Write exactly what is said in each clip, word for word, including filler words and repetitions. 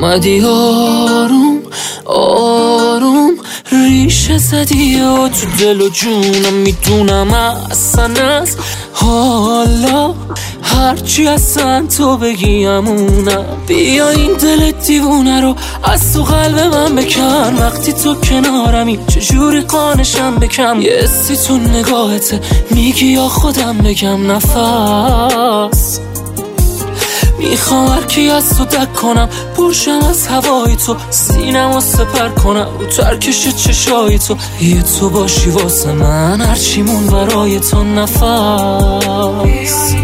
اومدی آروم آروم ریشه زدی و تو دل و جونم میدونم اصلا از حالا هرچی اصلا تو بگی امونم. بیا این دل دیوونه رو از تو قلب من بکن، وقتی تو کنارمی چجوری قانشم بکم. یه حسی تو نگاهته میگی یا خودم بگم نفس. میخوام هرکی از تو دک کنم، پرشم از هوای تو، سینم و سپر کنم رو ترکش چشای تو. یه تو باشی واسه من هرچی مون برای تو نفس.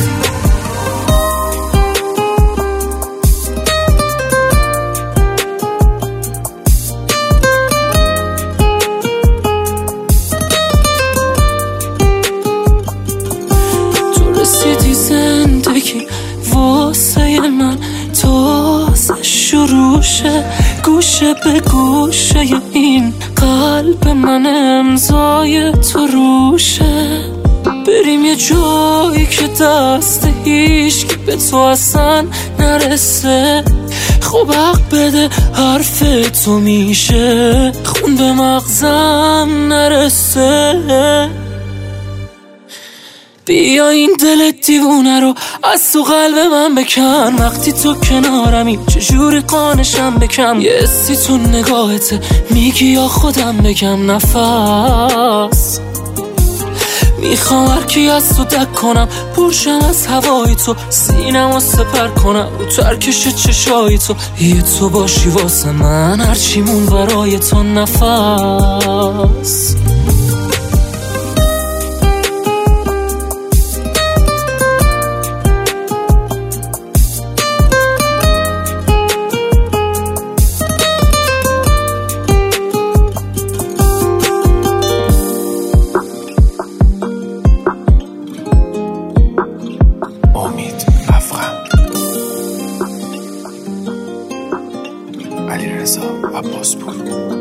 تو رسیدی زندگی واسه من تازه شروعشه، گوشه به گوشه این قلب من امضای تو روشه. بریم یه جایی که دست هیچ که به تو اصلا نرسه. خب حق بده حرف تو میشه خون به مغزم نرسه. بیا این دل دیوونه رو از تو قلب من بکن، وقتی تو کنارمی چجوری قانشم بکم. یه حسی تو نگاهته میگی یا خودم بگم نفس. میخوام هرکی از تو دک کنم، پرشم از هوای تو، سینم و سپر کنم رو ترکش چشای تو. یه تو باشی واسه من هرچی مون برای تو نفس. امید افخم، علیرضا عباسپور.